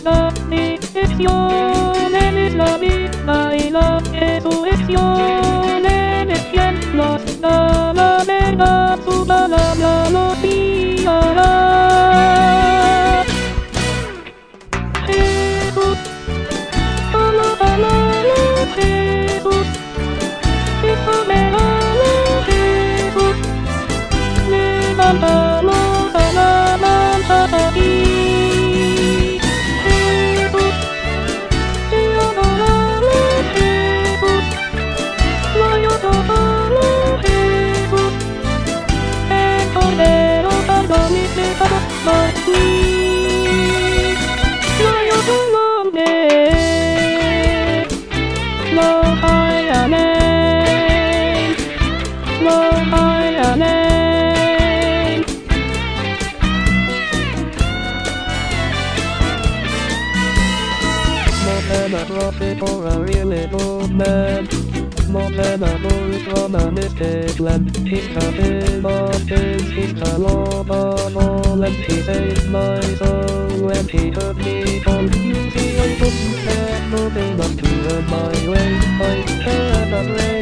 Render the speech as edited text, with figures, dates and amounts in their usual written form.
la dirección es la vida y la resurrección es quien nos da la verdad, su palabra nos guiará. Jesús, alabalo Jesús, es soberano Jesús, levantamos alabanza a ti. Jesús, te adoramos Jesús, glorificamos Jesús, el Cordero perdona mis pecados por ti. Gloria a tu nombre, Lord, high name, Lord, high name. More than a prophet or a really old man, more than a voice from a mystic land. He's the King of kings, he's the Lord of all, and he saved my soul, and he heard me call. You see, I couldn't have nothing but to earn my way. I had a brain.